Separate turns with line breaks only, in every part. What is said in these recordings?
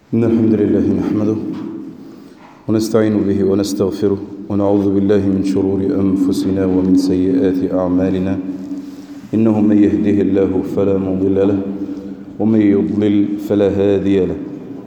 إن الحمد لله نحمده ونستعين به ونستغفره ونعوذ بالله من شرور أنفسنا ومن سيئات أعمالنا. إنه من يهده الله فلا مضل له ومن يضلل فلا هادي له،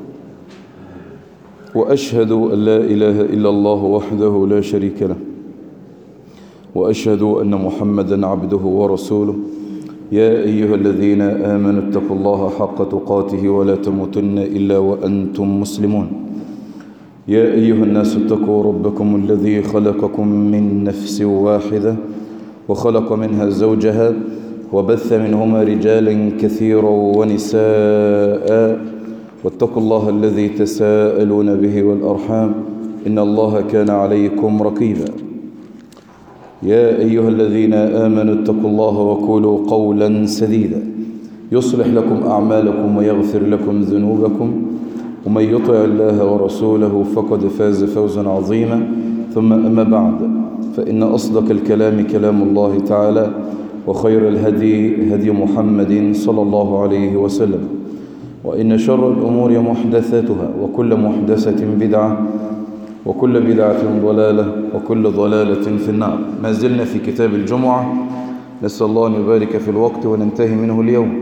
وأشهد أن لا إله إلا الله وحده لا شريك له، وأشهد أن محمدا عبده ورسوله. يا أيها الذين آمنوا اتقوا الله حق تقاته ولا تموتن إلا وأنتم مسلمون. يا أيها الناس اتقوا ربكم الذي خلقكم من نفس واحدة وخلق منها زوجها وبث منهما رجالا كثيرا ونساء، واتقوا الله الذي تساءلون به والأرحام إن الله كان عليكم رقيبا. يا أيها الذين آمنوا اتقوا الله وقولوا قولا سديدا يصلح لكم أعمالكم ويغفر لكم ذنوبكم، ومن يطع الله ورسوله فقد فاز فوزا عظيما. ثم أما بعد، فإن أصدق الكلام كلام الله تعالى، وخير الهدي هدي محمد صلى الله عليه وسلم، وإن شر الأمور محدثاتها، وكل محدثة بدعة، وكل بدعة ضلالة، وكل ضلالة في النار. ما زلنا في كتاب الجمعة، نسأل الله أن يبارك في الوقت وننتهي منه اليوم.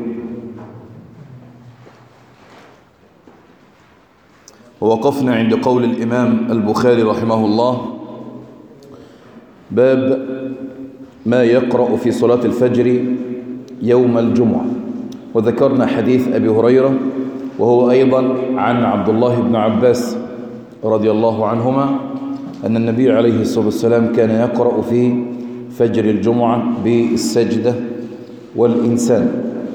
ووقفنا عند قول الإمام البخاري رحمه الله: باب ما يقرأ في صلاة الفجر يوم الجمعة. وذكرنا حديث أبي هريرة، وهو أيضا عن عبد الله بن عباس رضي الله عنهما أن النبي عليه الصلاة والسلام كان يقرأ في فجر الجمعة بالسجدة والإنسان.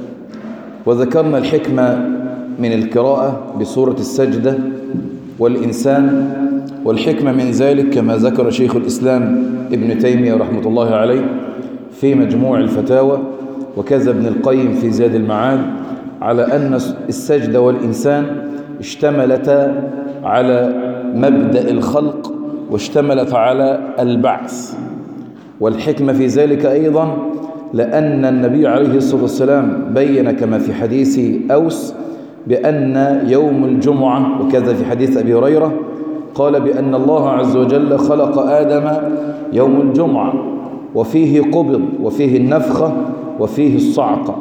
وذكرنا الحكمة من القراءة بسورة السجدة والإنسان، والحكمة من ذلك كما ذكر شيخ الإسلام ابن تيمية رحمة الله عليه في مجموع الفتاوى، وكذا ابن القيم في زاد المعاد، على أن السجدة والإنسان اشتملتا على مبدأ الخلق واشتملت على البعث. والحكمة في ذلك أيضا لأن النبي عليه الصلاة والسلام بين كما في حديث أوس بأن يوم الجمعة، وكذا في حديث أبي هريرة قال بأن الله عز وجل خلق آدم يوم الجمعة، وفيه قبض وفيه النفخة وفيه الصعقة،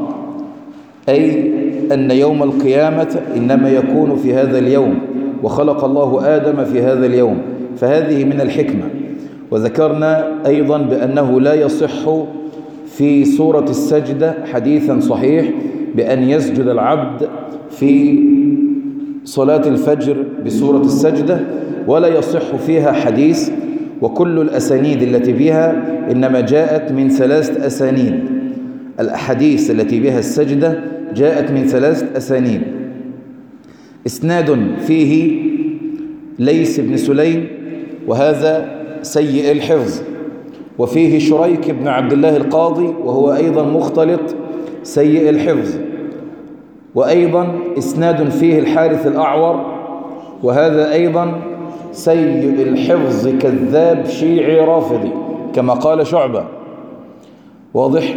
أي أن يوم القيامة إنما يكون في هذا اليوم، وخلق الله آدم في هذا اليوم، فهذه من الحكمة. وذكرنا أيضا بأنه لا يصح في سورة السجدة حديثا صحيح بأن يسجد العبد في صلاة الفجر بسورة السجدة، ولا يصح فيها حديث، وكل الأسانيد التي بها إنما جاءت من 3 أسانيد. الأحاديث التي بها السجدة جاءت من 3 أسانيد: إسناد فيه ليث بن سليم وهذا سيء الحفظ، وفيه شريك بن عبد الله القاضي وهو أيضا مختلط سيء الحفظ، وأيضا إسناد فيه الحارث الأعور وهذا أيضا سيء الحفظ كذاب شيعي رافضي كما قال شعبة، واضح.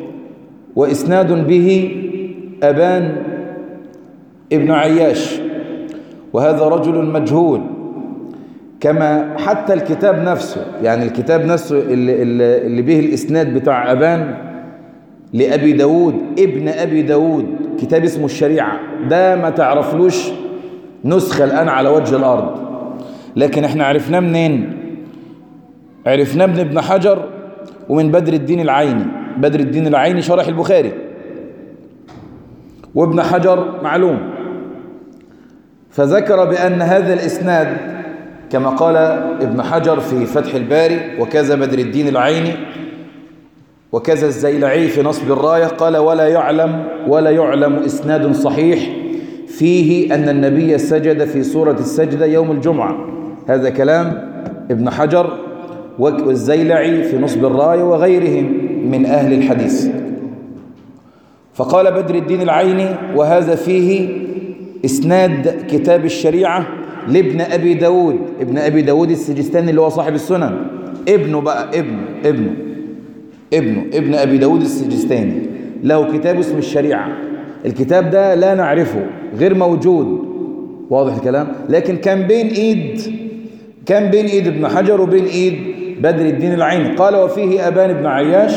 وإسناد به أبان ابن عياش وهذا رجل مجهول، كما حتى الكتاب نفسه، يعني الكتاب نفسه اللي به الإسناد بتاع أبان لأبي داود ابن أبي داود، كتاب اسمه الشريعة، ده ما تعرفلوش نسخة الآن على وجه الأرض. لكن احنا عرفناه منين؟ عرفناه من ابن حجر ومن بدر الدين العيني. بدر الدين العيني شرح البخاري، وابن حجر معلوم، فذكر بأن هذا الإسناد كما قال ابن حجر في فتح الباري، وكذا بدر الدين العيني، وكذا الزيلعي في نصب الراية، قال ولا يعلم إسناد صحيح فيه أن النبي سجد في سورة السجدة يوم الجمعة. هذا كلام ابن حجر والزيلعي في نصب الراية وغيرهم من أهل الحديث. فقال بدر الدين العيني: وهذا فيه إسناد كتاب الشريعة لابن أبي داود، ابن أبي داود السجستاني اللي هو صاحب السنن، ابنه بقى ابن أبي داود السجستاني له كتاب اسم الشريعة. الكتاب ده لا نعرفه، غير موجود، واضح الكلام؟ لكن كان بين ايد ابن حجر وبين ايد بدر الدين العيني. قال وفيه أبان بن عياش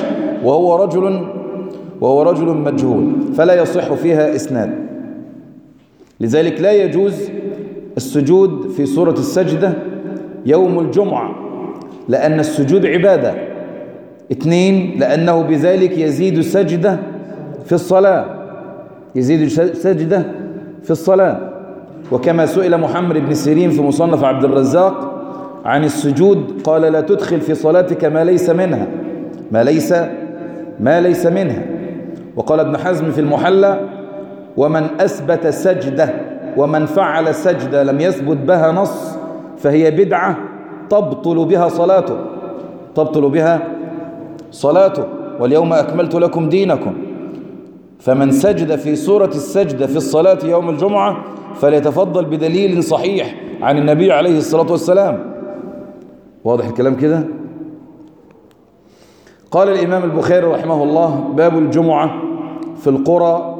وهو رجل مجهول فلا يصح فيها إسناد. لذلك لا يجوز السجود في سورة السجدة يوم الجمعة، لأن السجود عبادة. 2 لأنه بذلك يزيد سجدة في الصلاة. وكما سئل محمد بن سيرين في مصنف عبد الرزاق عن السجود قال لا تدخل في صلاتك ما ليس منها. وقال ابن حزم في المحلى ومن أثبت سجدة ومن فعل سجدة لم يثبت بها نص فهي بدعة تبطل بها صلاته واليوم أكملت لكم دينكم. فمن سجد في سورة السجدة في الصلاة يوم الجمعة فليتفضل بدليل صحيح عن النبي عليه الصلاة والسلام. واضح الكلام كده؟ قال الإمام البخاري رحمه الله باب الجمعة في القرى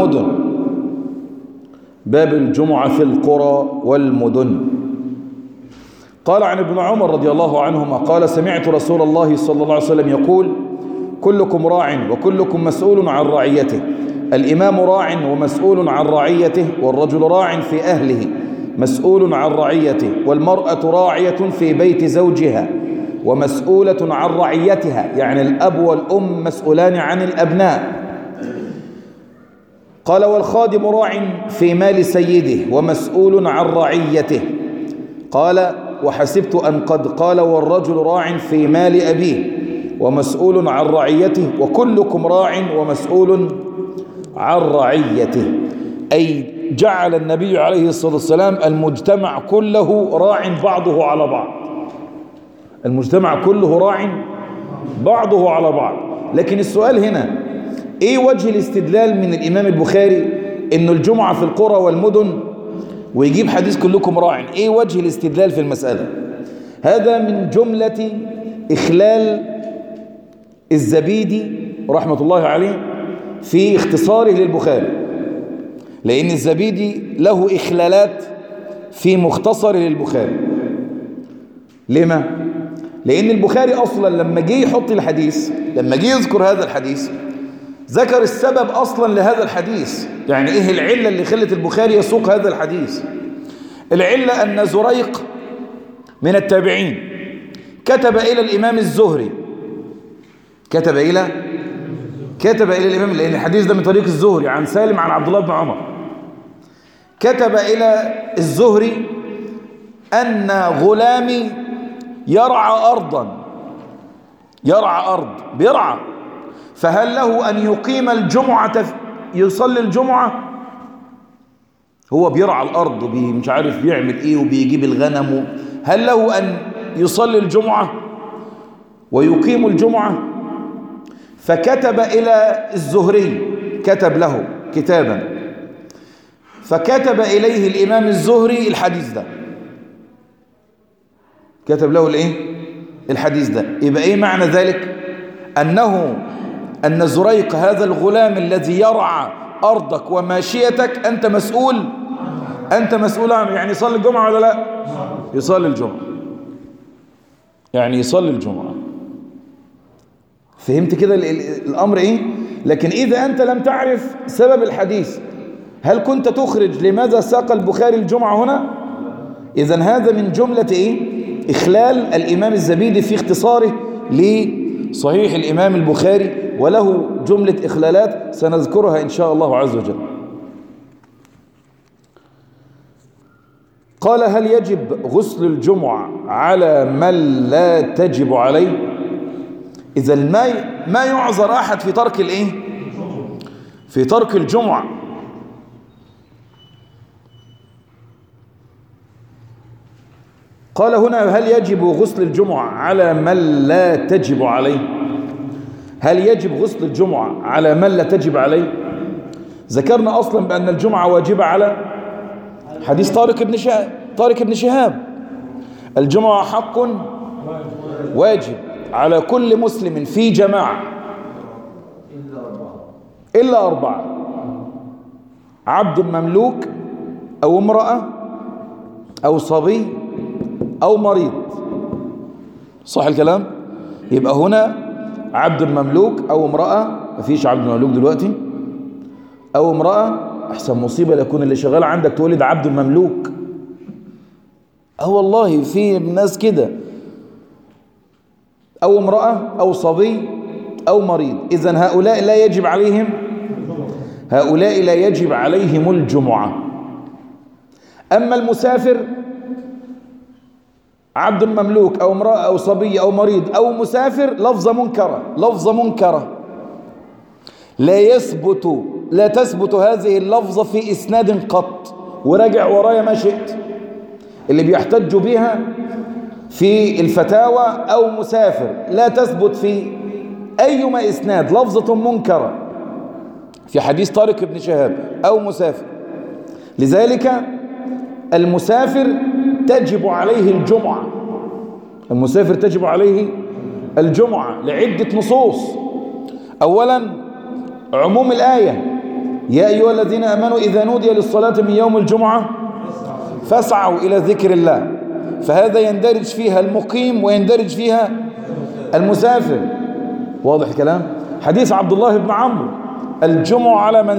والمدن. قال عن ابن عمر رضي الله عنهما قال سمعت رسول الله صلى الله عليه وسلم يقول كلكم راع وكلكم مسؤول عن رعيته. الإمام راع ومسؤول عن رعيته، والرجل راع في أهله مسؤول عن رعيته، والمرأة راعية في بيت زوجها ومسؤولة عن رعيتها، يعني الأب والأم مسؤولان عن الأبناء. قال والخادم راع في مال سيده ومسؤول عن رعيته. قال وحسبت أن قد قال والرجل راع في مال أبيه ومسؤول عن رعيته وكلكم راع ومسؤول عن رعيته. أي جعل النبي عليه الصلاة والسلام المجتمع كله راع بعضه على بعض. المجتمع كله راع بعضه على بعض. لكن السؤال هنا ايه وجه الاستدلال من الإمام البخاري انه الجمعة في القرى والمدن ويجيب حديث كلكم راع؟ ايه وجه الاستدلال في المسألة؟ هذا من جملة إخلال الزبيدي رحمة الله عليه في اختصاره للبخاري، لأن الزبيدي له إخلالات في مختصر للبخاري. لما؟ لأن البخاري أصلا لما جه يحط الحديث، لما جه يذكر هذا الحديث ذكر السبب أصلا لهذا الحديث. يعني إيه العلة اللي خلت البخاري يسوق هذا الحديث؟ العلة أن زريق من التابعين كتب إلى الإمام الزهري، كتب إلى الإمام، لأن الحديث ده من طريق الزهري عن سالم عن عبد الله بن عمر. كتب إلى الزهري أن غلامي يرعى أرض بيرعى، فهل له أن يقيم الجمعة يصلي الجمعة؟ هو بيرعى الأرض مش عارف بيعمل إيه وبيجيب الغنم، هل له أن يصلي الجمعة ويقيم الجمعة؟ فكتب إلى الزهري، كتب له كتابا، فكتب إليه الإمام الزهري الحديث ده، كتب له الحديث ده. يبقى إيه معنى ذلك؟ أن زريق هذا الغلام الذي يرعى أرضك وماشيتك أنت مسؤول عنه. يعني يصلي الجمعة ولا لا؟ يصلي الجمعة، يعني يصلي الجمعة. فهمت كده الأمر إيه؟ لكن إذا أنت لم تعرف سبب الحديث هل كنت تخرج لماذا ساق البخاري الجمعة هنا؟ إذن هذا من جملة إخلال الإمام الزبيدي في اختصاره لصحيح الإمام البخاري، وله جملة إخلالات سنذكرها إن شاء الله عز وجل. قال هل يجب غسل الجمعة على من لا تجب عليه؟ إذن ما يعذر أحد في ترك في ترك الجمعة. قال هنا هل يجب غسل الجمعة على من لا تجب عليه؟ هل يجب غسل الجمعة على من لا تجب عليه؟ ذكرنا أصلا بأن الجمعة واجبة على حديث طارق بن شهاب، الجمعة حق واجب على كل مسلم في جماعة إلا 4: عبد مملوك أو امرأة أو صبي أو مريض. صح الكلام؟ يبقى هنا عبد مملوك أو امرأة، مفيش عبد مملوك دلوقتي، أو امرأة. أحسن مصيبة ليكون اللي شغال عندك تولد عبد مملوك. والله في ناس كده. أو امرأة أو صبي أو مريض. إذن هؤلاء لا يجب عليهم الجمعة. أما المسافر عبد مملوك أو امرأة أو صبي أو مريض أو مسافر لفظة منكرة لا تثبت هذه اللفظة في إسناد قط، وراجع ورايا ما شئت. اللي بيحتج بها في الفتاوى أو مسافر لا تثبت في أيما إسناد، لفظة منكرة في حديث طارق بن شهاب أو مسافر. لذلك المسافر تجب عليه الجمعة لعدة نصوص. أولا عموم الآية: يا أيها الذين آمنوا إذا نودي للصلاة من يوم الجمعة فاسعوا إلى ذكر الله. فهذا يندرج فيها المقيم ويندرج فيها المسافر. واضح الكلام؟ حديث عبد الله بن عمرو: الجمعة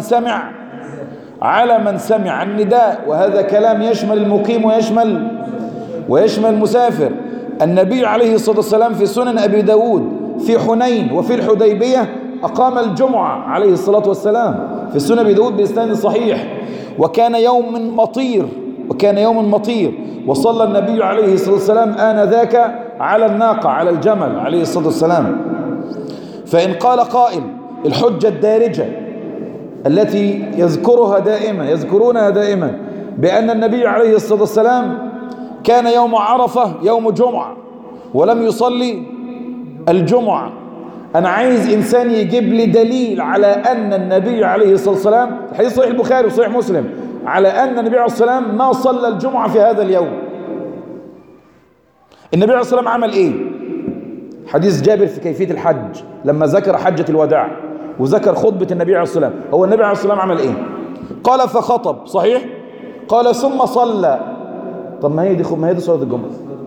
على من سمع النداء. وهذا كلام يشمل المقيم ويشمل المسافر. النبي عليه الصلاة والسلام في سنن أبي داود في حنين وفي الحديبية أقام الجمعة عليه الصلاة والسلام في سنن أبي داود بإسناد صحيح. وكان يوم مطير وصلى النبي عليه الصلاة والسلام آنذاك على الناقة، على الجمل عليه الصلاة والسلام. فإن قال قائل: الحجة الدارجة التي يذكرونها دائما بأن النبي عليه الصلاة والسلام كان يوم عرفة يوم جمعة ولم يصلي الجمعة، أنا عايز إنسان يجيب لي دليل على أن النبي عليه الصلاة والسلام، الحديث صحيح البخاري وصحيح مسلم، على أن النبي عليه الصلاة والسلام ما صلى الجمعة في هذا اليوم. النبي عليه الصلاة والسلام عمل إيه؟ حديث جابر في كيفية الحج لما ذكر حجة الوداع وذكر خطبة النبي عليه الصلاة والسلام. هو النبي عليه الصلاة والسلام عمل إيه؟ قال فخطب، صحيح؟ قال ثم صلى. طب ما هي دي صلاة الجمعة.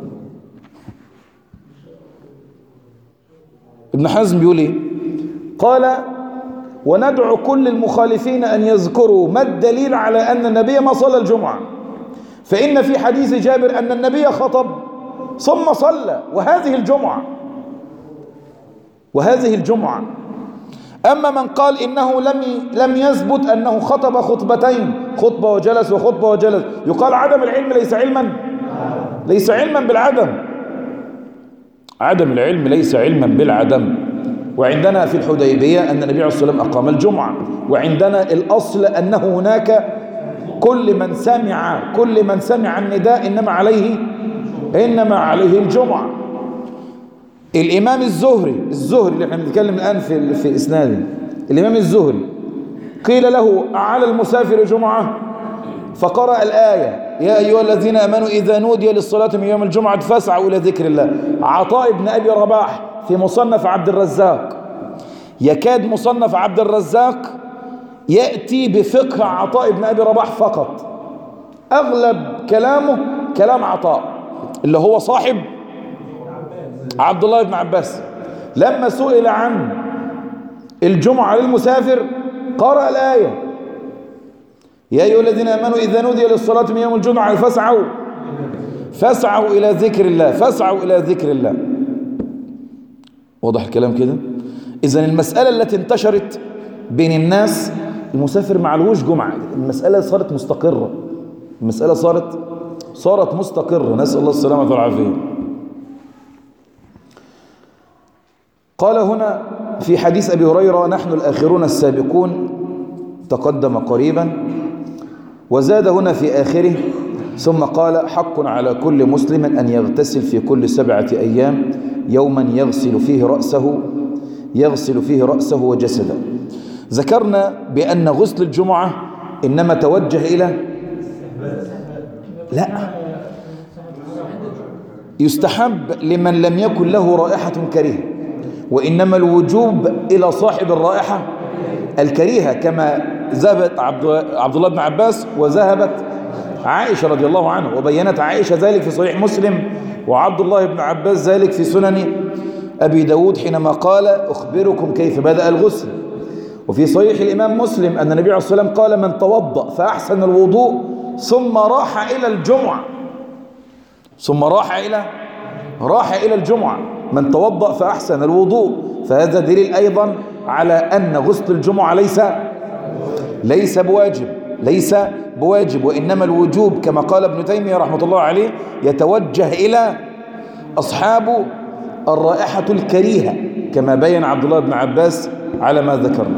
ابن حزم بيقول إيه؟ قال: وندعو كل المخالفين أن يذكروا ما الدليل على أن النبي ما صلى الجمعة، فإن في حديث جابر أن النبي خطب ثم صلى، وهذه الجمعة. أما من قال إنه لم يثبت أنه خطب خطبتين، خطبة وجلس وخطبة وجلس، يقال عدم العلم ليس علما بالعدم. عدم العلم ليس علما بالعدم. وعندنا في الحديبية أن النبي عليه الصلاة والسلام أقام الجمعة، وعندنا الأصل أنه هناك كل من سمع النداء إنما عليه الجمعة. الإمام الزهري اللي احنا بنتكلم الآن في إسناده، الإمام الزهري قيل له: أعلى المسافر جمعة؟ فقرأ الآية: يا أيها الذين آمنوا إذا نودي للصلاة من يوم الجمعة فاسعوا إلى ذكر الله. عطاء بن أبي رباح في مصنف عبد الرزاق، يكاد مصنف عبد الرزاق يأتي بفقه عطاء بن أبي رباح فقط، أغلب كلامه كلام عطاء اللي هو صاحب عبد الله بن عباس. لما سئل عن الجمعة للمسافر قرأ الآية: يا أيها الذين آمنوا إذا نودي للصلاة من يوم الجمعة فاسعوا إلى ذكر الله. واضح الكلام كده؟ إذن المسألة التي انتشرت بين الناس: المسافر معلوش جمعة. المسألة صارت مستقرة، صارت مستقرة، نسأل الله السلامة والعافية. قال هنا في حديث أبي هريرة: نحن الآخرون السابقون، تقدم قريبا. وزاد هنا في آخره: ثم قال: حق على كل مسلم أن يغتسل في كل 7 أيام يوما يغسل فيه رأسه وجسده. ذكرنا بأن غسل الجمعة إنما توجه إلى يستحب لمن لم يكن له رائحة كريهة، وإنما الوجوب إلى صاحب الرائحة الكريهة، كما ذهبت عبد الله بن عباس وذهبت عائشة رضي الله عنها، وبينت عائشة ذلك في صحيح مسلم، وعبد الله بن عباس ذلك في سنن أبي داود حينما قال أخبركم كيف بدأ الغسل. وفي صحيح الإمام مسلم أن النبي عليه الصلاة والسلام قال من توضأ فأحسن الوضوء ثم راح إلى الجمعة، ثم راح إلى الجمعة، من توضأ فأحسن الوضوء. فهذا دليل أيضا على أن غسل الجمعة ليس بواجب، وإنما الوجوب كما قال ابن تيمية رحمة الله عليه يتوجه إلى أصحاب الرائحة الكريهة، كما بين عبد الله بن عباس على ما ذكرنا.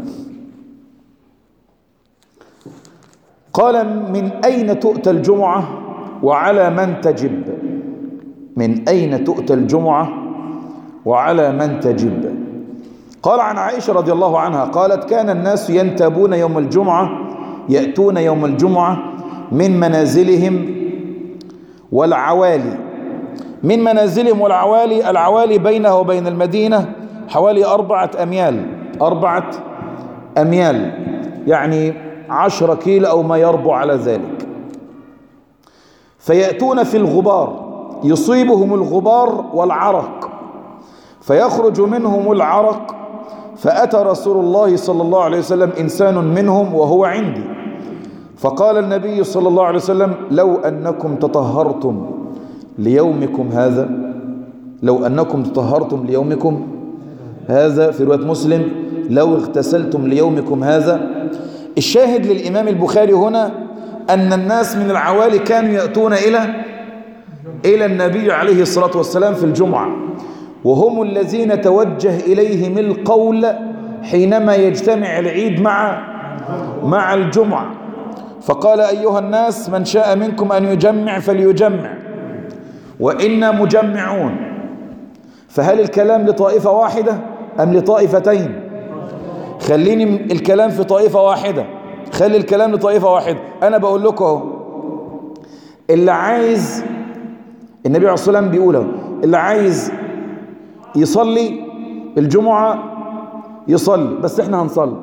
قال من أين تؤتى الجمعة وعلى من تجب؟ من أين تؤتى الجمعة وعلى من تجب؟ قال عن عائشة رضي الله عنها قالت كان الناس ينتابون يوم الجمعة، يأتون يوم الجمعة من منازلهم والعوالي. من منازلهم والعوالي، العوالي بينها وبين المدينة حوالي 4 أميال، يعني 10 كيلو أو ما يربع على ذلك. فيأتون في الغبار، يصيبهم الغبار والعرق، فيخرج منهم العرق. فأتى رسول الله صلى الله عليه وسلم إنسان منهم وهو عندي، فقال النبي صلى الله عليه وسلم لو أنكم تطهرتم ليومكم هذا، لو أنكم تطهرتم ليومكم هذا، في رواية مسلم لو اغتسلتم ليومكم هذا. الشاهد للإمام البخاري هنا أن الناس من العوالي كانوا يأتون إلى النبي عليه الصلاة والسلام في الجمعة، وهم الذين توجه إليهم القول حينما يجتمع العيد مع الجمعة. فقال أيها الناس من شاء منكم أن يجمع فليجمع وإنا مجمعون. فهل الكلام لطائفة واحدة أم لطائفتين؟ خليني الكلام في طائفة واحدة، خلي الكلام لطائفة واحدة. أنا بقول لكم اللي عايز، النبي عليه الصلاة والسلام بيقوله، اللي عايز يصلي الجمعة يصلي، بس احنا هنصلي.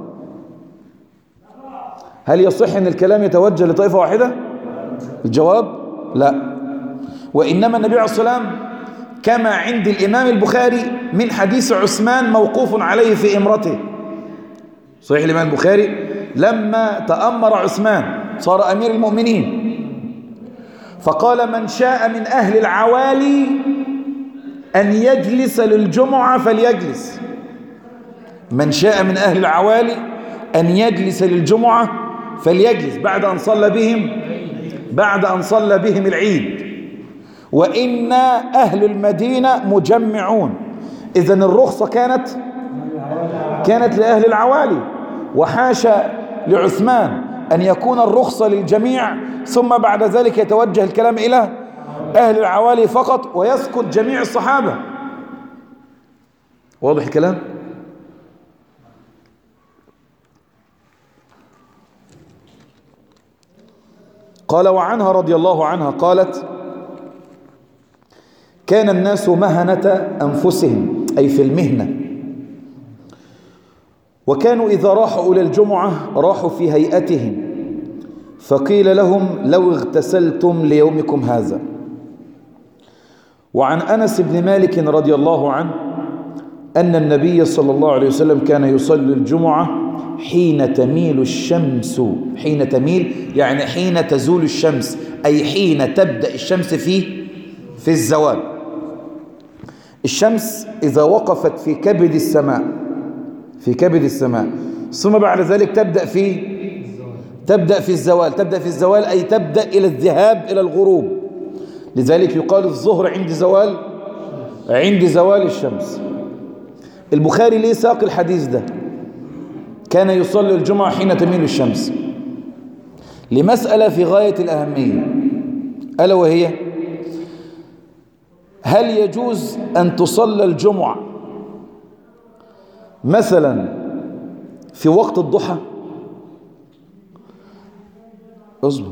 هل يصح ان الكلام يتوجه لطائفة واحدة؟ الجواب لا، وإنما النبي عليه الصلاة والسلام كما عند الإمام البخاري من حديث عثمان موقوف عليه في إمرته، صحيح الإمام البخاري لما تأمر عثمان صار أمير المؤمنين فقال من شاء من أهل العوالي أن يجلس للجمعة فليجلس، من شاء من أهل العوالي أن يجلس للجمعة فليجلس بعد أن صلى بهم العيد، وإنا أهل المدينة مجمعون. إذن الرخصة كانت لأهل العوالي، وحاشا لعثمان أن يكون الرخصة للجميع ثم بعد ذلك يتوجه الكلام إلى أهل العوالي فقط ويسكت جميع الصحابة. واضح الكلام؟ قال وعنها رضي الله عنها قالت كان الناس مهنة أنفسهم، أي في المهنة، وكانوا إذا راحوا إلى الجمعة راحوا في هيئتهم، فقيل لهم لو اغتسلتم ليومكم هذا. وعن أنس بن مالك رضي الله عنه أن النبي صلى الله عليه وسلم كان يصلي الجمعة حين تميل الشمس، حين تميل يعني حين تزول الشمس، أي حين تبدأ الشمس في الزوال. الشمس إذا وقفت في كبد السماء ثم بعد ذلك تبدأ في الزوال، أي تبدأ إلى الذهاب إلى الغروب. لذلك يقال الظهر عند زوال الشمس. البخاري ليه ساق الحديث ده كان يصلي الجمعة حين تميل الشمس؟ لمسألة في غاية الأهمية، ألا وهي هل يجوز أن تصلى الجمعة مثلا في وقت الضحى؟ اصبر،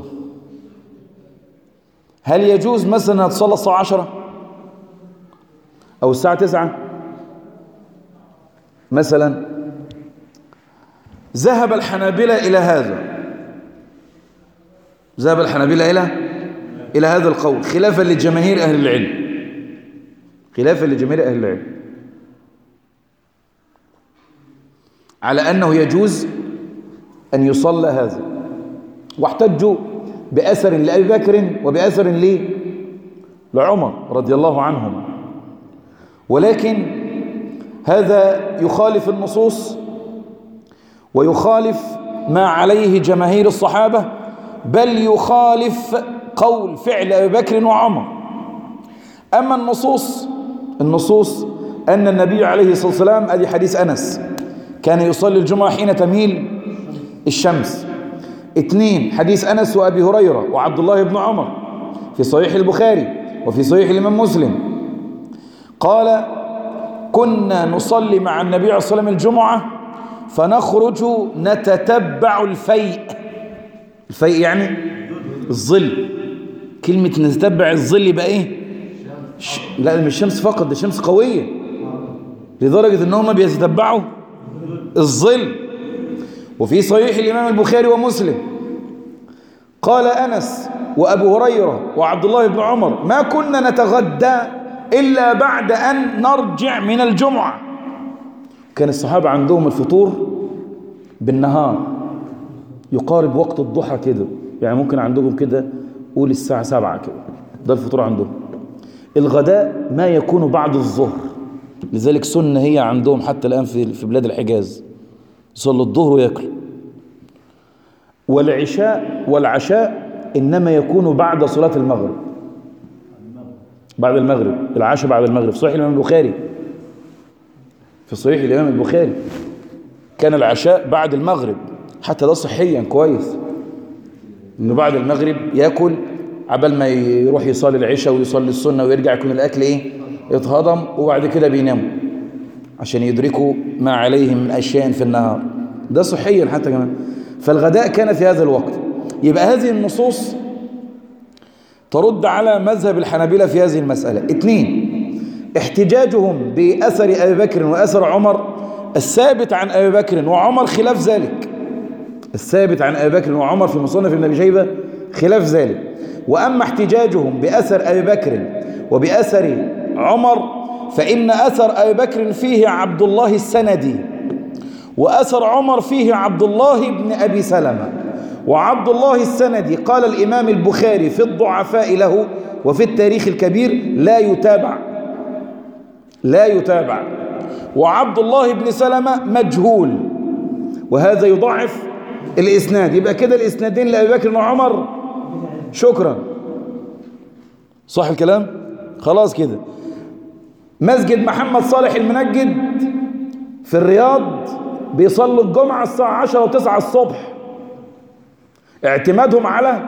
هل يجوز مثلا أن تصلى الساعة 10 أو الساعة 9 مثلا؟ ذهب الحنابلة إلى هذا، ذهب الحنابلة إلى هذا القول خلافا لجماهير أهل العلم، خلافا لجماهير أهل العلم، على أنه يجوز أن يصلى هذا، واحتجوا بأثر لأبي بكر وبأثر لعمر رضي الله عنهم، ولكن هذا يخالف النصوص ويخالف ما عليه جماهير الصحابة، بل يخالف قول فعل أبي بكر وعمر. أما النصوص أن النبي عليه الصلاة والسلام، أدي حديث أنس، كان يصلي الجمعة حين تميل الشمس. 2 حديث أنس وأبي هريرة وعبد الله بن عمر في صحيح البخاري وفي صحيح الإمام مسلم، قال كنا نصلي مع النبي عليه الصلاة والسلام الجمعة فنخرج نتتبع الفيء يعني الظل. كلمة نتتبع الظل يبقى ايه؟ لا مش الشمس فقط، ده شمس قوية لدرجة ان هم بيتتبعوا الظل. وفي صحيح الإمام البخاري ومسلم قال أنس وأبو هريرة وعبد الله بن عمر ما كنا نتغدى إلا بعد أن نرجع من الجمعة. كان الصحابة عندهم الفطور بالنهار يقارب وقت الضحى كده، يعني ممكن عندهم كده قول الساعة 7 كده، ده الفطور عندهم. الغداء ما يكون بعد الظهر، لذلك سنة هي عندهم حتى الآن في بلاد الحجاز، يصلوا الظهر ويأكلوا. والعشاء إنما يكون بعد صلاة المغرب، بعد المغرب، العشاء بعد المغرب. في صحيح الإمام البخاري، في صحيح الإمام البخاري كان العشاء بعد المغرب، حتى ده صحيا كويس إنه بعد المغرب يأكل عبال ما يروح يصلي العشاء ويصلي السنة ويرجع يكون الأكل يتهضم، وبعد كده بيناموا عشان يدركوا ما عليهم من أشياء في النهار، ده صحيا حتى كمان. فالغداء كان في هذا الوقت. يبقى هذه النصوص ترد على مذهب الحنابلة في هذه المسألة. 2 احتجاجهم بأثر أبي بكر وأثر عمر، الثابت عن أبي بكر وعمر خلاف ذلك، الثابت عن أبي بكر وعمر في مصنف ابن أبي شيبة خلاف ذلك. وأما احتجاجهم بأثر أبي بكر وبأثر عمر فإن أثر أبي بكر فيه عبد الله السندي، وأثر عمر فيه عبد الله بن أبي سلمة. وعبد الله السندي قال الإمام البخاري في الضعفاء له وفي التاريخ الكبير لا يتابع. وعبد الله بن سلمة مجهول، وهذا يضعف الإسناد. يبقى كده الإسنادين لأبي بكر وعمر شكرا، صح الكلام؟ خلاص كده. مسجد محمد صالح المنجد في الرياض بيصلوا الجمعة الساعة 10 و9 الصبح، اعتمادهم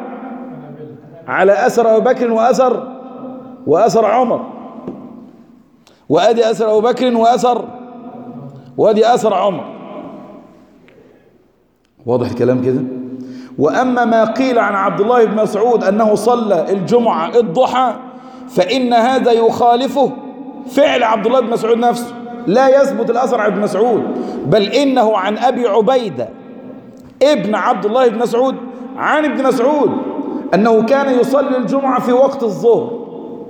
على أثر أبي بكر وأثر عمر، وأدي أثر أبي بكر وأدي أثر عمر، واضح الكلام كده؟ وأما ما قيل عن عبد الله بن مسعود أنه صلى الجمعة الضحى فإن هذا يخالفه فعل عبد الله بن مسعود نفسه، لا يثبت الأثر عن ابن مسعود، بل إنه عن أبي عبيدة ابن عبد الله بن مسعود عن ابن مسعود أنه كان يصلي الجمعة في وقت الظهر،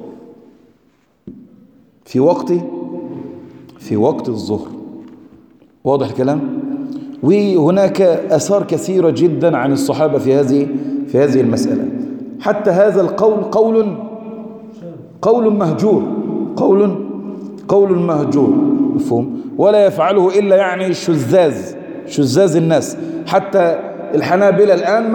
في وقت الظهر، واضح الكلام؟ وهناك آثار كثيرة جدا عن الصحابة في هذه المسألة. حتى هذا القول قول مهجور، مفهوم؟ ولا يفعله إلا يعني شذاذ الناس. حتى الحنابلة الآن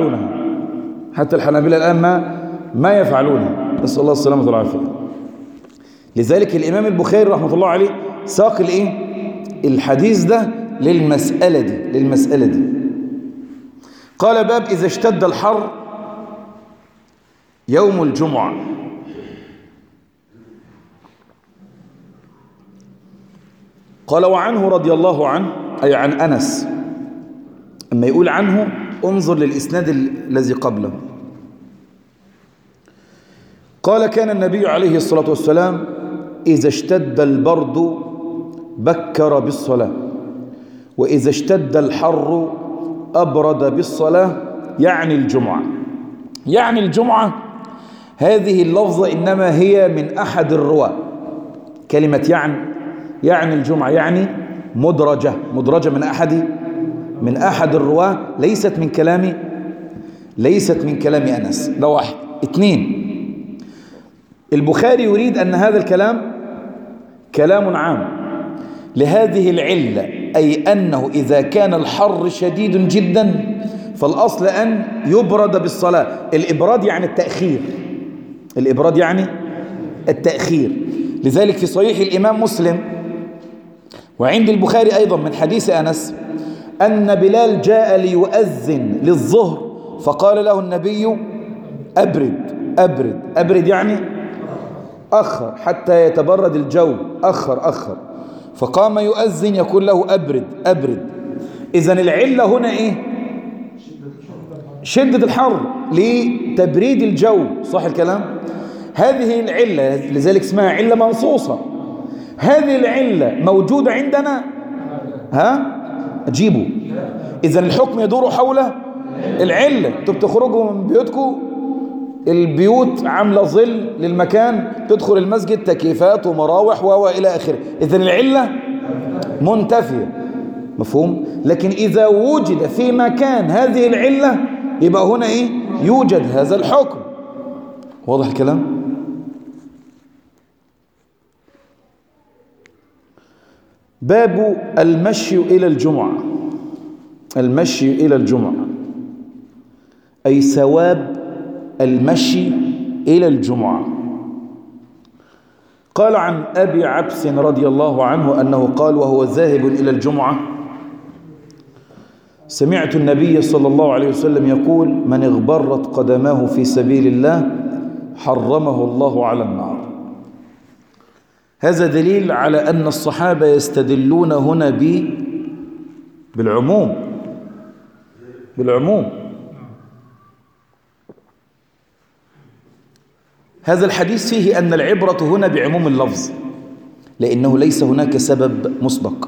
ما يفعلونها، نسأل الله السلامة والعافية. لذلك الإمام البخاري رحمة الله عليه ساق الحديث ده للمسألة دي. قال باب إذا اشتد الحر يوم الجمعة. قال وعنه رضي الله عنه، أي عن أنس، أما يقول عنه انظر للإسناد الذي قبله. قال كان النبي عليه الصلاة والسلام إذا اشتد البرد بكر بالصلاة، وإذا اشتد الحر أبرد بالصلاة، يعني الجمعة. يعني الجمعة هذه اللفظة إنما هي من أحد الرواة. كلمة يعني الجمعة يعني مدرجة من أحد الرواة، ليست من كلام أنس. ده واحد. 2، البخاري يريد أن هذا الكلام كلام عام لهذه العلة، أي أنه إذا كان الحر شديد جدا فالأصل أن يبرد بالصلاة. الإبراد يعني التأخير. لذلك في صحيح الإمام مسلم وعند البخاري أيضا من حديث أنس أن بلال جاء ليؤذن للظهر فقال له النبي أبرد يعني أخر حتى يتبرد الجو، أخر. فقام يؤذن يقول له أبرد. إذن العلة هنا إيه؟ شدة الحر لتبريد الجو، صح الكلام؟ هذه العلة لذلك اسمها علة منصوصة. هذه العلة موجودة عندنا، أجيبوا. إذن الحكم يدور حول العلة. انتوا بتخرجوا من بيوتكم، البيوت عاملة ظل للمكان، تدخل المسجد تكييفات ومراوح وإلى آخره. إذن العلة منتفية، مفهوم؟ لكن إذا وجد في مكان هذه العلة يبقى هنا إيه؟ يوجد هذا الحكم. واضح الكلام؟ باب المشي إلى الجمعة، أي ثواب المشي إلى الجمعة. قال عن أبي عبس رضي الله عنه أنه قال وهو ذاهب إلى الجمعة: سمعت النبي صلى الله عليه وسلم يقول: من اغبرت قدماه في سبيل الله حرمه الله على النار. هذا دليل على أن الصحابة يستدلون هنا بالعموم. هذا الحديث فيه أن العبرة هنا بعموم اللفظ، لأنه ليس هناك سبب مسبق.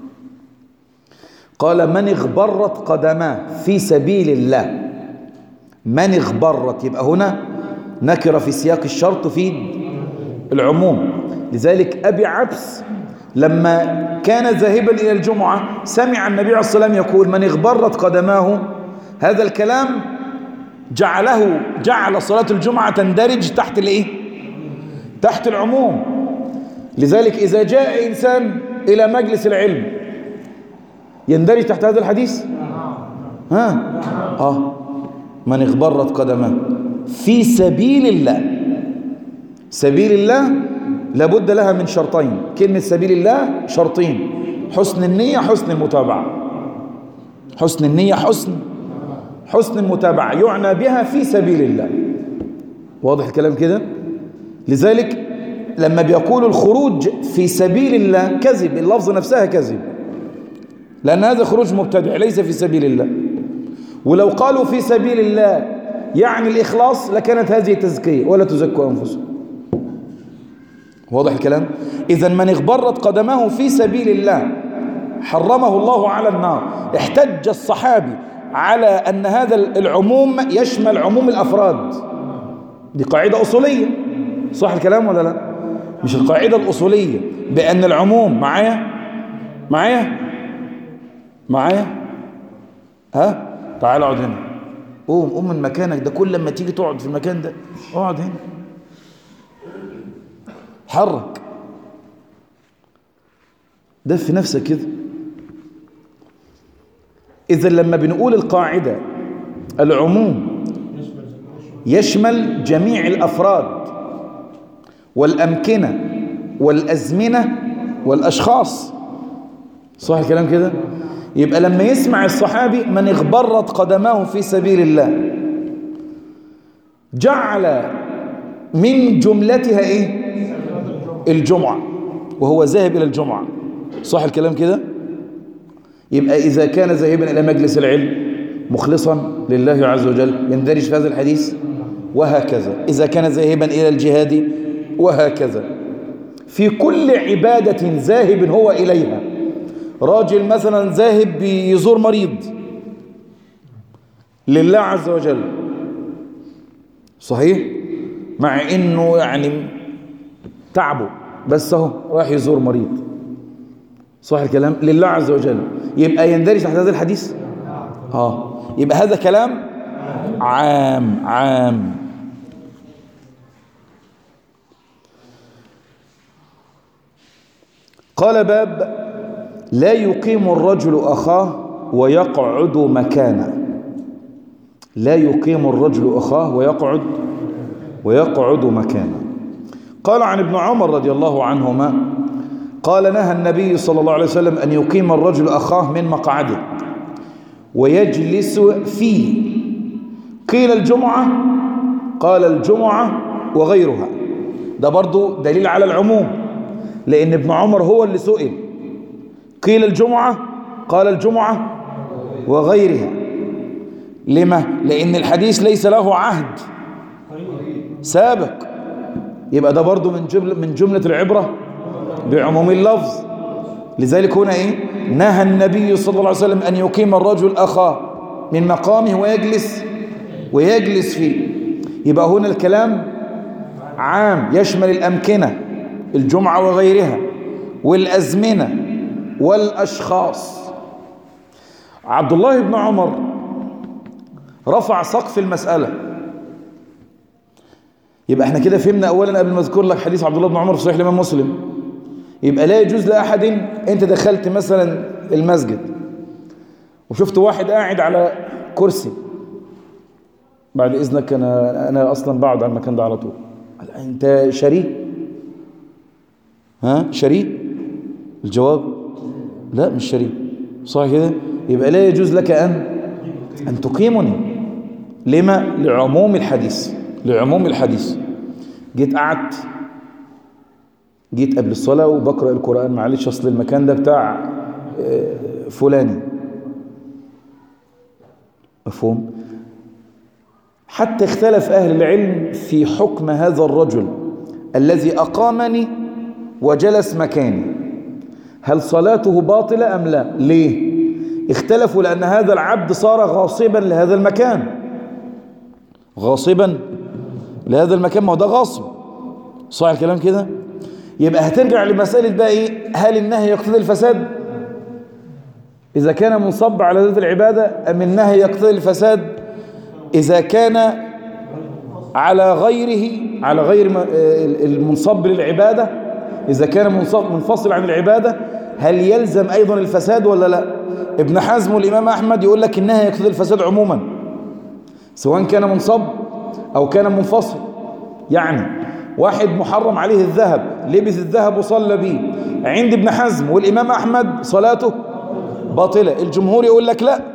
قال من اغبرت قدماه في سبيل الله، من اغبرت، يبقى هنا نكر في سياق الشرط تفيد العموم. لذلك أبي عبس لما كان ذاهبا إلى الجمعة سمع النبي عليه الصلاة والسلام يقول من اغبرت قدماه، هذا الكلام جعل صلاة الجمعة تندرج تحت الايه؟ تحت العموم. لذلك إذا جاء إنسان إلى مجلس العلم يندرج تحت هذا الحديث؟ من اغبرت قدماه في سبيل الله. سبيل الله لابد لها من شرطين. كلمة سبيل الله شرطين: حسن النية، حسن المتابعة. حسن النية، حسن المتابعة يعنى بها في سبيل الله. واضح الكلام كده؟ لذلك لما بيقول الخروج في سبيل الله كذب، اللفظ نفسها كذب، لأن هذا خروج مبتدع ليس في سبيل الله. ولو قالوا في سبيل الله يعني الإخلاص لكانت هذه تزكية، ولا تزكوا أنفسهم. واضح الكلام؟ إذن من اغبرت قدمه في سبيل الله حرمه الله على النار. احتج الصحابي على أن هذا العموم يشمل عموم الأفراد. دي قاعدة أصولية، صح الكلام ولا لا؟ مش القاعدة الأصولية بأن العموم معايا تعال اقعد هنا، قوم من مكانك ده، كل لما تيجي تقعد في المكان ده اقعد هنا، حرك، ده في نفسك كده. إذا لما بنقول القاعدة العموم يشمل جميع الأفراد والأمكنة والأزمنة والأشخاص، صح الكلام كده؟ يبقى لما يسمع الصحابي من اغبرت قدماه في سبيل الله جعل من جملتها ايه؟ الجمعة، وهو ذاهب إلى الجمعة، صح الكلام كده؟ يبقى إذا كان ذاهبا إلى مجلس العلم مخلصا لله عز وجل يندرج في هذا الحديث، وهكذا إذا كان ذاهبا إلى الجهاد، وهكذا في كل عبادة ذاهب هو إليها. راجل مثلا ذاهب بيزور مريض لله عز وجل، صحيح، مع انه يعني تعبه بس اهو راح يزور مريض، صح الكلام، لله عز وجل، يبقى يندرج تحت هذا الحديث. يبقى هذا كلام عام. قال باب لا يقيم الرجل أخاه ويقعد مكانه. لا يقيم الرجل أخاه ويقعد مكانه. قال عن ابن عمر رضي الله عنهما قال نهى النبي صلى الله عليه وسلم أن يقيم الرجل أخاه من مقعده ويجلس فيه. قيل الجمعة، قال الجمعة وغيرها. ده برضو دليل على العموم، لأن ابن عمر هو اللي سئل. قيل الجمعة، قال الجمعة وغيرها. لما؟ لأن الحديث ليس له عهد سابق، يبقى ده برضو من جملة العبرة بعموم اللفظ. لذلك هنا نهى النبي صلى الله عليه وسلم أن يقيم الرجل أخاه من مقامه ويجلس فيه. يبقى هنا الكلام عام، يشمل الأمكنة، الجمعة وغيرها، والأزمنة والأشخاص. عبد الله بن عمر رفع سقف المسألة. يبقى احنا كده فهمنا أولا قبل ما أذكر لك حديث عبد الله بن عمر في صحيح الإمام مسلم، يبقى لا يجوز لأحد، أنت دخلت مثلا المسجد وشفت واحد قاعد على كرسي، بعد إذنك أنا أصلا بقعد على المكان ده على طول، أنت شريك؟ شريك؟ الجواب لا، مش شريك، صح كده؟ يبقى لا يجوز لك أن تقيمني. لما؟ لعموم الحديث. جيت قبل الصلاة وبقرأ القرآن، معلش أصل المكان ده بتاع فلاني، مفهوم؟ حتى اختلف أهل العلم في حكم هذا الرجل الذي أقامني وجلس مكاني، هل صلاته باطلة أم لا؟ ليه؟ اختلفوا لأن هذا العبد صار غاصبا لهذا المكان، ما هو ده غاصب، صح الكلام كده؟ يبقى هترجع لمسألة بقى هل النهي يقتضي الفساد إذا كان منصب على ذات العبادة، أم النهي يقتضي الفساد إذا كان على غير المنصب للعبادة، إذا كان منفصل عن العبادة هل يلزم أيضا الفساد ولا لا؟ ابن حزم والإمام أحمد يقول لك النهي يقتضي الفساد عموما، سواء كان منصب أو كان منفصل. يعني واحد محرم عليه الذهب، لبس الذهب وصلى به، عند ابن حزم والإمام أحمد صلاته باطلة. الجمهور يقول لك لا،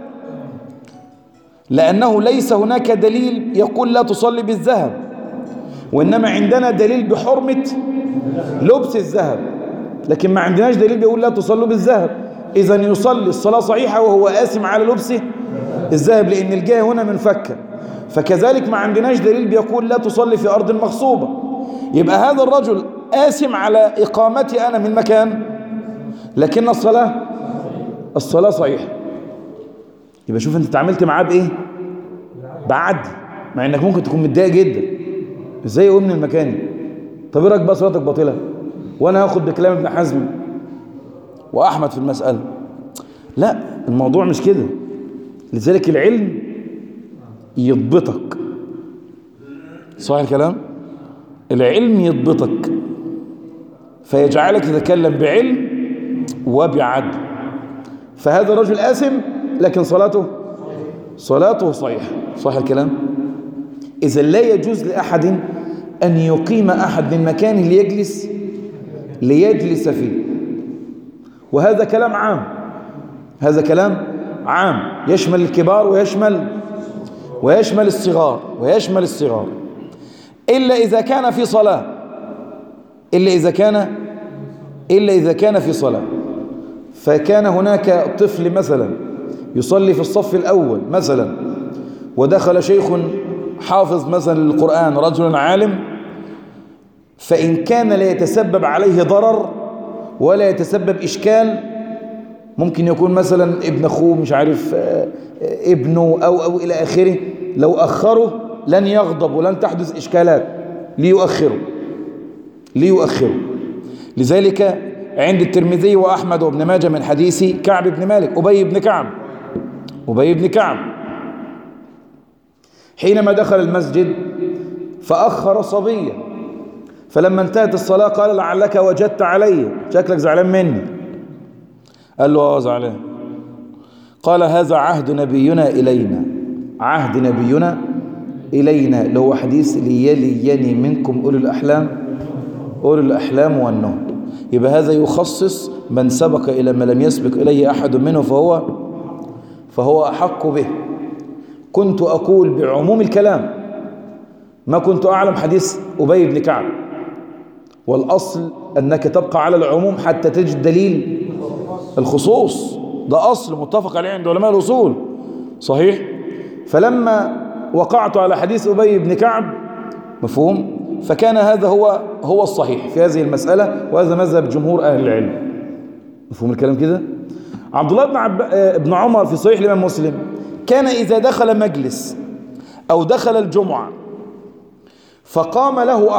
لأنه ليس هناك دليل يقول لا تصلي بالذهب، وإنما عندنا دليل بحرمة لبس الذهب، لكن ما عندناش دليل بيقول لا تصلوا بالذهب. إذن يصلي الصلاة صحيحة وهو آثم على لبسه الذهب، لأن الجهة هنا منفكة. فكذلك ما عندناش دليل بيقول لا تصلي في أرض مغصوبة. يبقى هذا الرجل آثم على إقامتي أنا من مكان، لكن الصلاة صحيحة. يبقى شوف أنت تعاملت معاه بإيه؟ بعدل، مع أنك ممكن تكون متضايق جدا، إزاي يقوم من المكان؟ طب إيه رأيك بقى صلاتك باطلة؟ وأنا هاخد بكلام ابن حزم وأحمد في المسألة؟ لا، الموضوع مش كده. لذلك العلم يضبطك، صح الكلام؟ العلم يضبطك فيجعلك تتكلم بعلم وبعدل. فهذا الرجل آثم لكن صلاته صحيحة، صح الكلام؟ إذا لا يجوز لأحد أن يقيم أحد من مكانه ليجلس فيه. وهذا كلام عام، يشمل الكبار ويشمل الصغار، إلا إذا كان في صلاة، إلا إذا كان في صلاة، فكان هناك طفل مثلا يصلي في الصف الأول مثلا، ودخل شيخ حافظ مثلا للقرآن، رجل عالم، فإن كان لا يتسبب عليه ضرر ولا يتسبب إشكال، ممكن يكون مثلا ابن أخوه، مش عارف ابنه أو إلى آخره، لو أخره لن يغضب ولن تحدث إشكالات ليؤخره. لذلك عند الترمذي وأحمد وابن ماجه من حديث كعب بن مالك أبي بن كعب حينما دخل المسجد فأخر صبيا، فلما انتهت الصلاة قال لعلك وجدت علي، شكلك زعلان مني. قال له زعلان. قال هذا عهد نبينا إلينا اللي هو حديث ليليني منكم أولو الأحلام والنهى. يبقى هذا يخصص من سبق إلى ما لم يسبق إليه أحد منه فهو أحق به. كنت أقول بعموم الكلام، ما كنت أعلم حديث أبي بن كعب، والأصل أنك تبقى على العموم حتى تجد دليل الخصوص، ده أصل متفق عليه عند علماء الأصول، صحيح؟ فلما وقعت على حديث أبي بن كعب، مفهوم؟ فكان هذا هو الصحيح في هذه المسألة، وهذا مذهب جمهور أهل العلم. مفهوم الكلام كده؟ عبد الله بن عمر في صحيح الإمام مسلم كان إذا دخل مجلس أو دخل الجمعة فقام له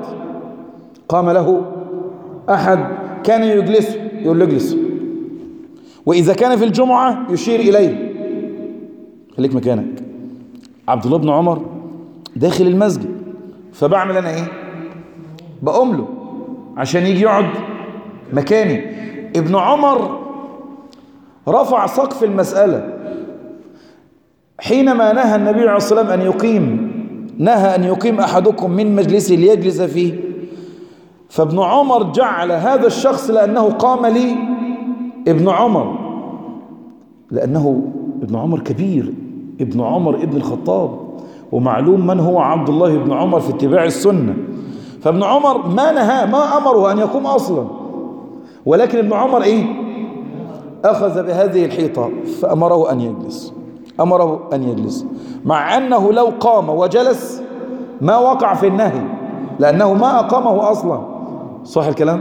أحد كان يجلسه، يقول له اجلس، وإذا كان في الجمعة يشير إليه خليك مكانك. عبد الله بن عمر داخل المسجد، فبعمل أنا إيه؟ بقوم له عشان يجي يقعد مكاني. ابن عمر رفع سقف المسألة حينما نهى النبي عليه الصلاة والسلام نهى أن يقيم أحدكم من مجلسه ليجلس فيه. فابن عمر جعل هذا الشخص لأنه قام لي ابن عمر، لأنه ابن عمر كبير، ابن عمر ابن الخطاب، ومعلوم من هو عبد الله بن عمر في اتباع السنة. فابن عمر ما أمره أن يقوم أصلا، ولكن ابن عمر أخذ بهذه الحيطة فأمره أن يجلس، مع أنه لو قام وجلس ما وقع في النهي، لأنه ما أقامه أصلا. صح الكلام؟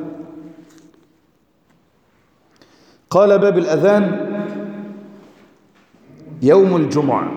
قال باب الأذان يوم الجمعة.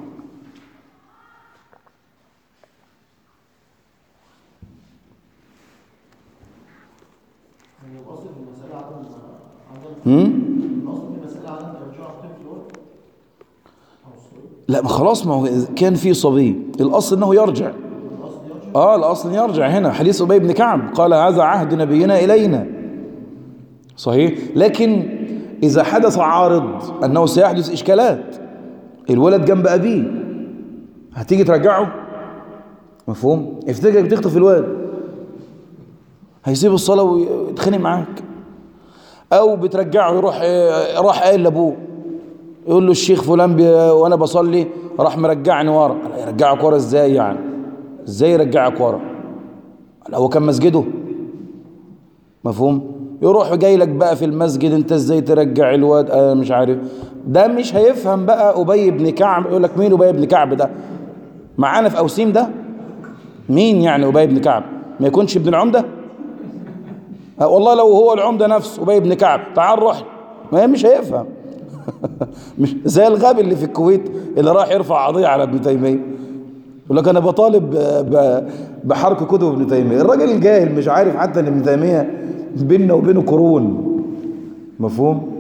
لا، ما خلاص، ما هو كان في صبي، الأصل أنه يرجع. الأصل يرجع. هنا حديث أبي بن كعب قال هذا عهد نبينا إلينا، صحيح. لكن إذا حدث عارض أنه سيحدث إشكالات، الولد جنب أبيه هتيجي ترجعه، مفهوم؟ افتكرك بتخطف الولد، هيسيب الصلاة ويتخانق معاك. أو بترجعه راح قايل لأبوه، يقول له الشيخ فلان وأنا بصلي راح مرجعني ورا. يرجعك ورا إزاي يعني؟ إزاي يرجعك ورا؟ هو كان مسجده، مفهوم؟ يروح جاي لك بقى في المسجد انت ازاي ترجع الواد؟ مش عارف. ده مش هيفهم بقى أبي بن كعب. يقول لك مين أبي بن كعب ده؟ معانا في أوسيم ده؟ مين يعني أبي بن كعب؟ ما يكونش ابن العمدة؟ والله لو هو العمدة نفسه أبي بن كعب تعال روح، ما مش هيفهم. مش زي الغبي اللي في الكويت اللي راح يرفع قضية على ابن تيمية، يقول لك أنا بطالب بحرق كتب ابن تيمية. الراجل الجاهل مش عارف حتى ان ابن تيمية بيننا وبينه قرون، مفهوم؟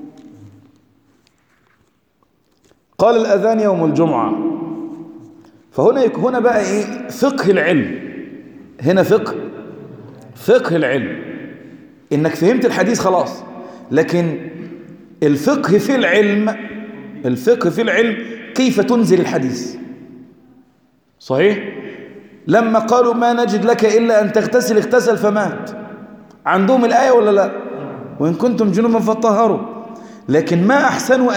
قال الأذان يوم الجمعة. فهنا بقى فقه العلم. هنا فقه العلم، انك فهمت الحديث خلاص، لكن الفقه في العلم كيف تنزل الحديث، صحيح؟ لما قالوا ما نجد لك إلا أن تغتسل اغتسل فمات، عندهم الآية ولا لا؟ وإن كنتم جنوبا فطهروا. لكن ما أحسنوا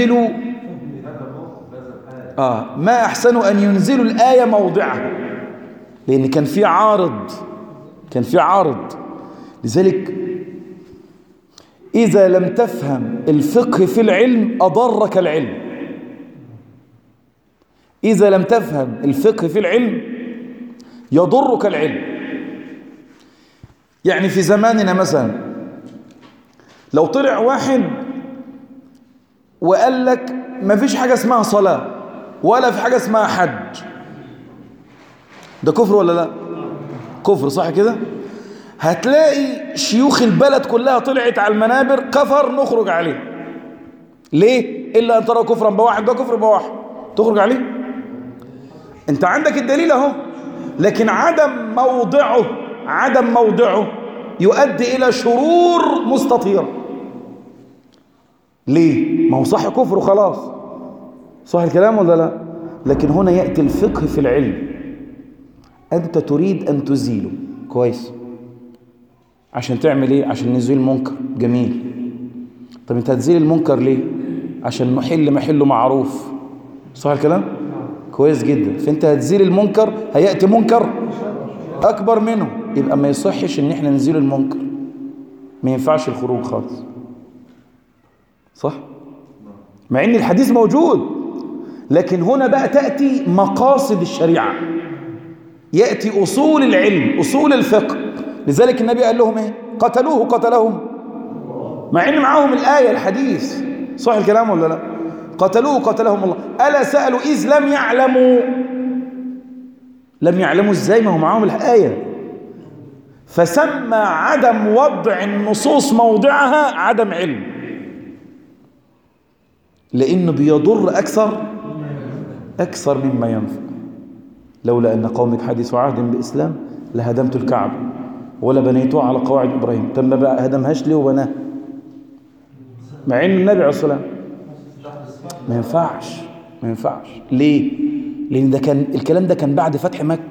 أن ينزلوا الآية موضعها، لأن كان في عارض. لذلك إذا لم تفهم الفقه في العلم أضرك العلم. إذا لم تفهم الفقه في العلم يضرك العلم. يعني في زماننا مثلا لو طلع واحد وقال لك ما فيش حاجة اسمها صلاة ولا في حاجة اسمها حج، ده كفر ولا لا؟ كفر، صح كده؟ هتلاقي شيوخ البلد كلها طلعت على المنابر كفر نخرج عليه. ليه؟ إلا أن ترى كفرا بواحد، ده كفر بواحد تخرج عليه. أنت عندك الدليل أهو، لكن عدم موضعه يؤدي إلى شرور مستطيرة. ليه؟ ما هو صح كفر وخلاص، صح الكلام ولا لا؟ لكن هنا يأتي الفقه في العلم. أنت تريد أن تزيله، كويس، عشان تعمل إيه؟ عشان نزيل المنكر، جميل. طب أنت هتزيل المنكر ليه؟ عشان نحل محله معروف، صح الكلام؟ كويس جدا. فأنت هتزيل المنكر، هيأتي منكر أكبر منه، يبقى ما يصحش إن إحنا نزيل المنكر، ما ينفعش الخروج خالص، صح؟ مع إن الحديث موجود، لكن هنا بقى تأتي مقاصد الشريعة، يأتي أصول العلم، أصول الفقه. لذلك النبي قال لهم إيه؟ قتلوه قتلهم، مع إن معاهم الآية الحديث، صح الكلام ولا لا؟ قتلوه قتلهم الله. ألا سألوا إذ لم يعلموا. لم يعلموا إزاي؟ ما هو معاهم الآية. فسمى عدم وضع النصوص موضعها عدم علم، لأنه بيضر أكثر مما ينفع. لولا أن قومك حديث عهد بإسلام لهدمت الكعبة ولا بنيتوها على قواعد إبراهيم. تم بقى هدمهاش ليه وبناه؟ مع أن النبي عليه الصلاة والسلام ما ينفعش. ليه؟ لأن الكلام ده كان بعد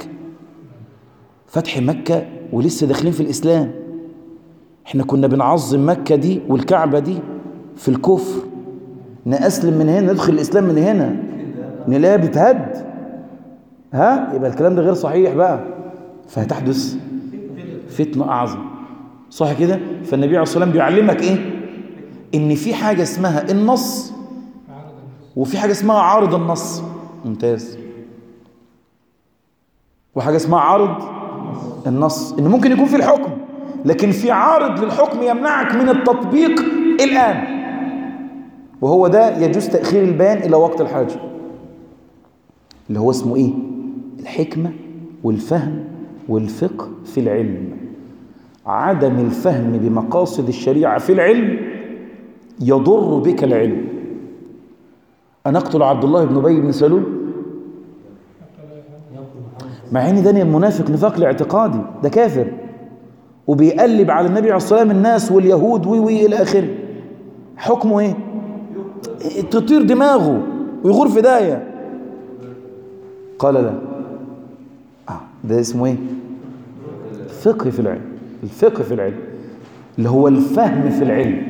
فتح مكة ولسه داخلين في الإسلام. احنا كنا بنعظم مكة دي والكعبة دي في الكفر، نأسلم من هنا، ندخل الإسلام من هنا، نلاقيها بتهد، يبقى الكلام ده غير صحيح بقى، فهتحدث فتنة أعظم، صح كده؟ فالنبي عليه الصلاة والسلام بيعلمك إيه؟ إن في حاجة اسمها النص وفي حاجة اسمها عارض النص، ممتاز، وحاجة اسمها عارض النص، إن ممكن يكون في الحكم لكن في عارض للحكم يمنعك من التطبيق الآن، وهو ده يجوز تأخير البيان إلى وقت الحاجة، اللي هو اسمه إيه؟ الحكمة والفهم والفقه في العلم. عدم الفهم بمقاصد الشريعة في العلم يضر بك العلم. أن أقتل عبد الله بن أبي بن سلول، مع ان ده منافق نفاق الاعتقادي، ده كافر وبيقلب على النبي عليه الصلاة والسلام الناس واليهود الى اخره، حكمه ايه؟ تطير دماغه ويغور في داية. قال لا، ده اسمه ايه؟ الفقه في العلم. الفقه في العلم اللي هو الفهم في العلم،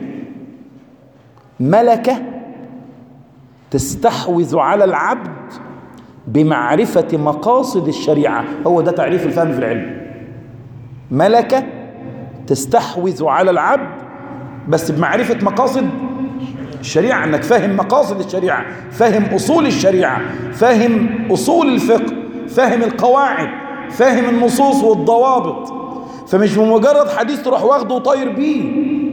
ملكة تستحوذ على العبد بمعرفة مقاصد الشريعة. هو ده تعريف الفهم في العلم، ملكة تستحوذ على العبد بس بمعرفة مقاصد الشريعة، انك فاهم مقاصد الشريعة، فاهم اصول الشريعة، فاهم اصول الفقه، فاهم القواعد، فاهم النصوص والضوابط. فمش بمجرد حديث تروح واخده وطاير بيه،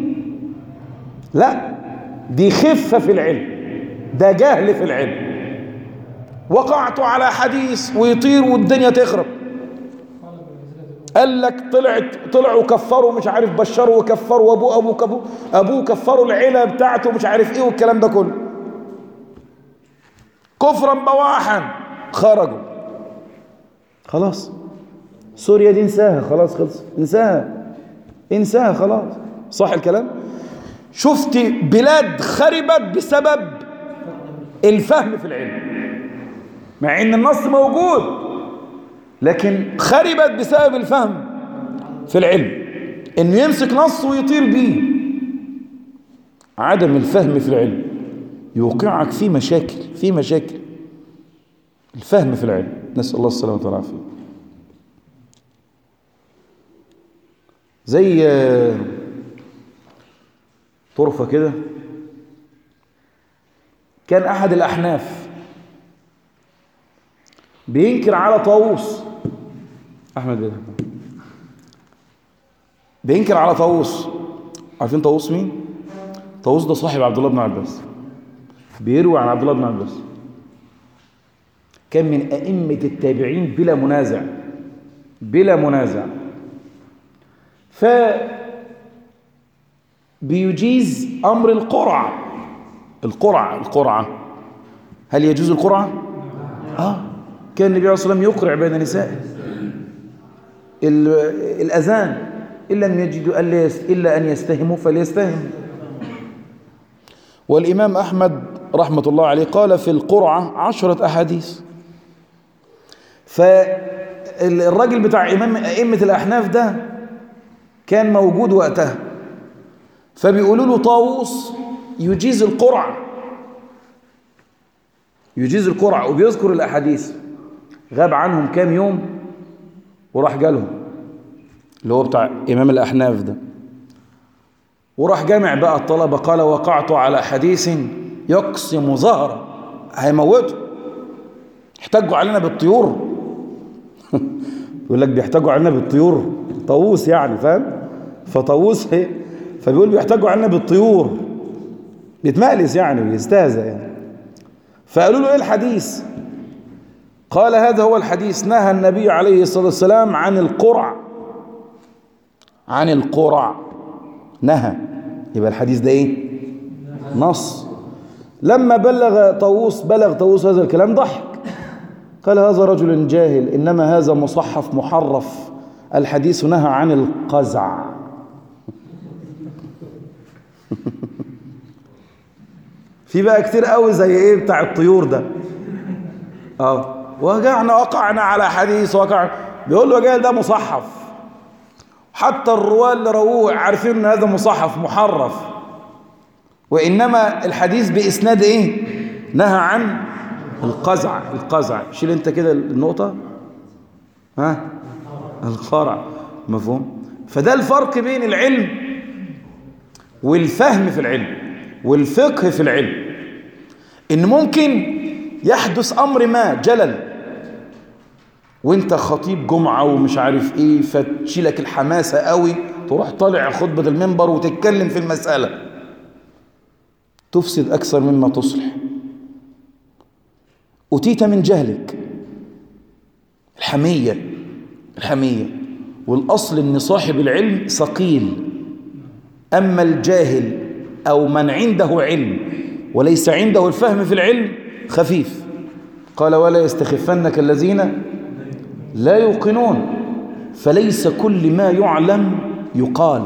لا، دي خفة في العلم، ده جهل في العلم. وقعت على حديث ويطير والدنيا تخرب، قال لك طلعوا كفروا مش عارف بشروا وكفروا ابوه كفروا العيله بتاعته مش عارف ايه والكلام ده كله، كفرا بواحا، خرجوا خلاص. سوريا دي انساها خلاص، خلص، انساها خلاص، صح الكلام؟ شفت بلاد خربت بسبب الفهم في العلم، مع ان النص موجود لكن خربت بسبب الفهم في العلم، انه يمسك نص ويطير بيه. عدم الفهم في العلم يوقعك في مشاكل. الفهم في العلم، نسأل الله السلامة والعافية. زي طرفة كده، كان أحد الأحناف بينكر على طاووس، أحمد بن بينكر على طاووس. عارفين طاووس مين؟ طاووس ده صاحب عبد الله بن عباس، بيروي عن عبد الله بن عباس، كان من أئمة التابعين بلا منازع، بلا منازع. فبيجيز أمر القرعة. هل يجوز القرعة؟ كان النبي عليه الصلاة والسلام يقرع بين نسائه. الأذان إن لم يجدوا إلا أن يستهموا فليستهموا. والإمام أحمد رحمة الله عليه قال في القرعة 10 أحاديث. فالراجل بتاع أئمة الأحناف ده كان موجود وقتها، فبيقولوا له طاووس يجيز القرعة وبيذكر الأحاديث. غاب عنهم كام يوم وراح جالهم اللي هو بتاع إمام الأحناف ده، وراح جامع بقى الطلبة. قال وقعت على حديث يقسم ظهره، هيموته، احتجوا علينا بالطيور. يقول لك بيحتجوا علينا بالطيور، طاووس يعني فاهم، فطاووس فبيقول بيحتجوا علينا بالطيور، بيتمقلس يعني ويستهزأ يعني. فقالوا له ايه الحديث؟ قال هذا هو الحديث، نهى النبي عليه الصلاة والسلام عن القرع نهى. يبقى الحديث ده ايه؟ نص. لما بلغ طاووس هذا الكلام ضحك، قال هذا رجل جاهل، إنما هذا مصحف محرف، الحديث نهى عن القزع. في بقى كتير قوي زي ايه بتاع الطيور ده. وقعنا على حديث بيقول له جاهل، ده مصحف. حتى الرواه اللي رووه عارفين ان هذا مصحف محرف، وإنما الحديث بإسناد ايه؟ نهى عن القزع. شيل انت كده النقطة، القرع، مفهوم؟ فده الفرق بين العلم والفهم في العلم والفقه في العلم. ان ممكن يحدث امر ما جلل وانت خطيب جمعة ومش عارف ايه، فتشيلك الحماسة قوي، تروح طالع خطبة المنبر وتتكلم في المسألة، تفسد اكثر مما تصلح. أتيت من جهلك، الحمية. والأصل أن صاحب العلم ثقيل، أما الجاهل أو من عنده علم وليس عنده الفهم في العلم خفيف. قال ولا يستخفنك الذين لا يوقنون. فليس كل ما يعلم يقال،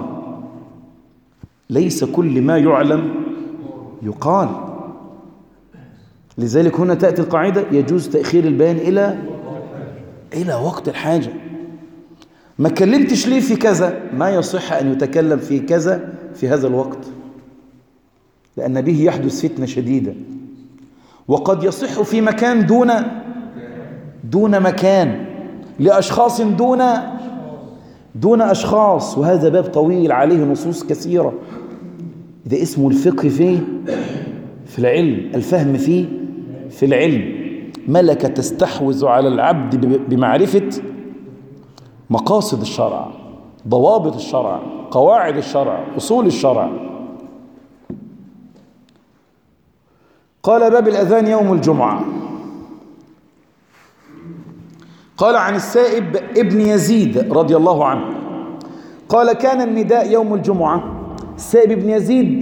لذلك هنا تأتي القاعدة يجوز تأخير البيان إلى وقت الحاجة. ما كلمتش ليه في كذا، ما يصح أن يتكلم في كذا في هذا الوقت، لأن به يحدث فتنة شديدة. وقد يصح في مكان دون مكان، لأشخاص دون أشخاص، وهذا باب طويل عليه نصوص كثيرة. إذا اسمه الفقه في العلم، الفهم في العلم، ملكة تستحوذ على العبد بمعرفة مقاصد الشرع، ضوابط الشرع، قواعد الشرع، أصول الشرع. قال باب الأذان يوم الجمعة. قال عن السائب ابن يزيد رضي الله عنه قال كان النداء يوم الجمعة. السائب ابن يزيد